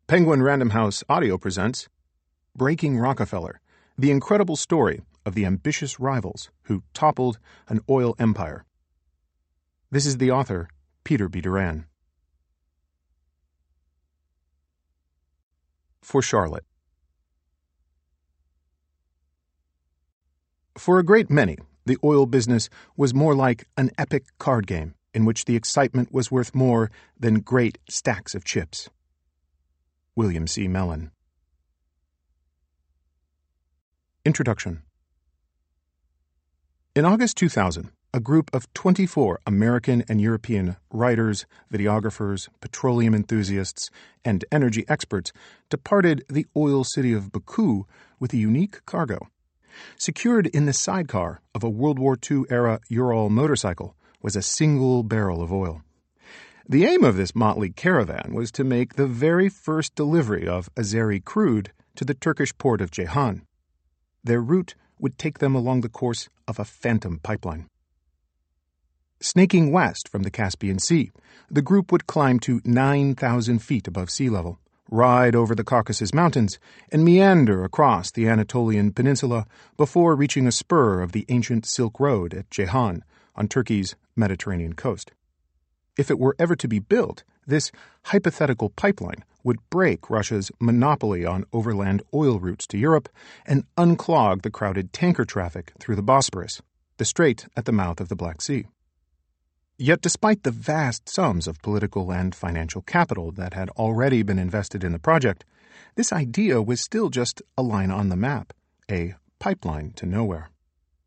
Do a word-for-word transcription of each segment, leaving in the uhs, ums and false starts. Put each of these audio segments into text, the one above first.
Penguin Random House Audio presents Breaking Rockefeller, the incredible story of the ambitious rivals who toppled an oil empire. This is the author, Peter B. Duran. For Charlotte. For a great many, the oil business was more like an epic card game in which the excitement was worth more than great stacks of chips. William C. Mellon. Introduction. In August two thousand, a group of twenty-four American and European writers, videographers, petroleum enthusiasts, and energy experts departed the oil city of Baku with a unique cargo. Secured in the sidecar of a World War Two-era Ural motorcycle was a single barrel of oil. The aim of this motley caravan was to make the very first delivery of Azeri crude to the Turkish port of Ceyhan. Their route would take them along the course of a phantom pipeline. Snaking west from the Caspian Sea, the group would climb to nine thousand feet above sea level, ride over the Caucasus Mountains, and meander across the Anatolian Peninsula before reaching a spur of the ancient Silk Road at Ceyhan on Turkey's Mediterranean coast. If it were ever to be built, this hypothetical pipeline would break Russia's monopoly on overland oil routes to Europe and unclog the crowded tanker traffic through the Bosporus, the strait at the mouth of the Black Sea. Yet despite the vast sums of political and financial capital that had already been invested in the project, this idea was still just a line on the map, a pipeline to nowhere.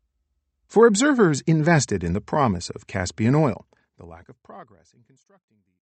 For observers invested in the promise of Caspian oil, the lack of progress in constructing the